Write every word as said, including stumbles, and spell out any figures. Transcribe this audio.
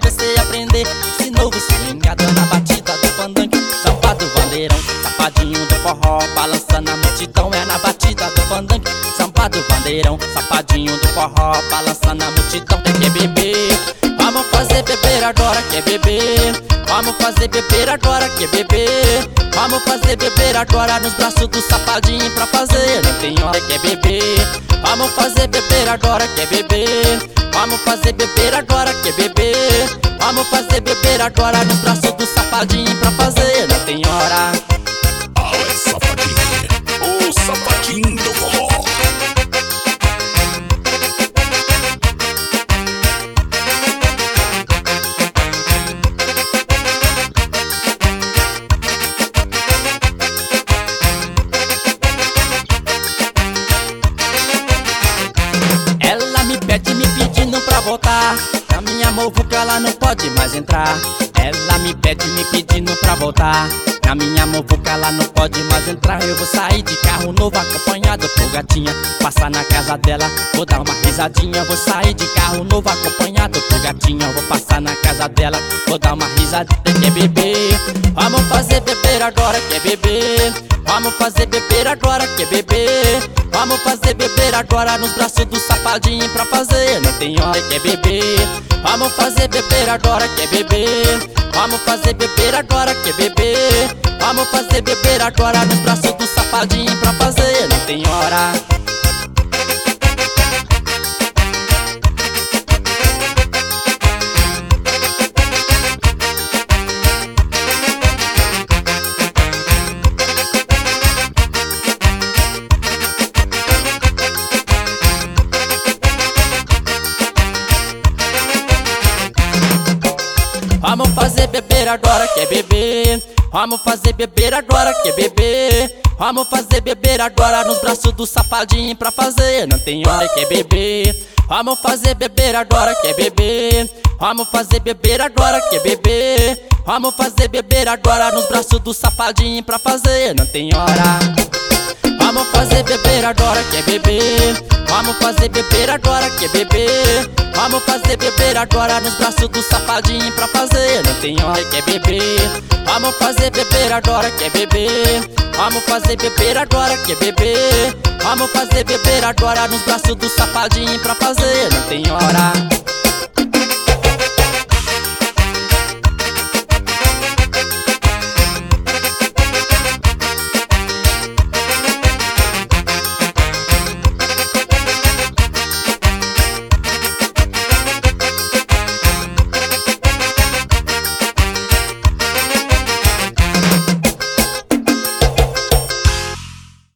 você aprender. Esse novo swingado na batida do fandango, sambado bandeirão, safadinho do forró, balançando a multidão. É na batida do fandango, sambado bandeirão, safadinho do forró, balançando a multidão. Tem que beber, vamos fazer beber agora, quer beber? Vamos fazer beber agora, quer beber? Vamos fazer beber agora nos braços do safadinho pra fazer. Não tem hora, quer beber? Vamos fazer beber agora, quer beber? Vamos fazer beber agora, quer beber? Vamos fazer beber agora nos braços do safadinho pra fazer. Não tem hora. Alex Safadinho, o safadinho do forró. Ela me pede me pedindo pra voltar, na minha movuca ela não pode mais entrar. Ela me pede me pedindo pra voltar, na minha movuca ela não pode mais entrar. Eu vou sair de carro novo acompanhado por gatinha, passar na casa dela, vou dar uma risadinha. Vou sair de carro novo acompanhado por gatinha, vou passar na casa dela, vou dar uma risadinha. Quer beber? Vamos fazer beber agora, quer beber? Vamos fazer beber agora, quer beber? Vamos fazer beber agora nos braços do safadinho pra fazer. Não tem hora, quer beber? Vamos fazer beber agora, quer beber? Vamos fazer beber agora, quer beber? Vamos fazer beber agora nos braços do safadinho pra fazer. Não tem hora. Vamos fazer beber agora, quer beber? Vamos fazer beber agora, quer beber? Vamos fazer beber agora nos braços do safadinho pra fazer. Não tem hora, quer beber? Vamos fazer beber agora, quer beber? Vamos fazer beber agora, quer beber? Vamos fazer beber agora nos braços do safadinho pra fazer. Não tem hora. Vamos fazer beber agora, quer beber? Vamos fazer beber agora, quer beber? Vamos fazer beber agora nos braços do safadinho pra fazer. Não tem hora, quer beber? Vamos fazer beber agora, quer beber? Vamos fazer beber agora, quer beber? Vamos fazer beber agora nos braços do safadinho pra fazer. Não tem hora.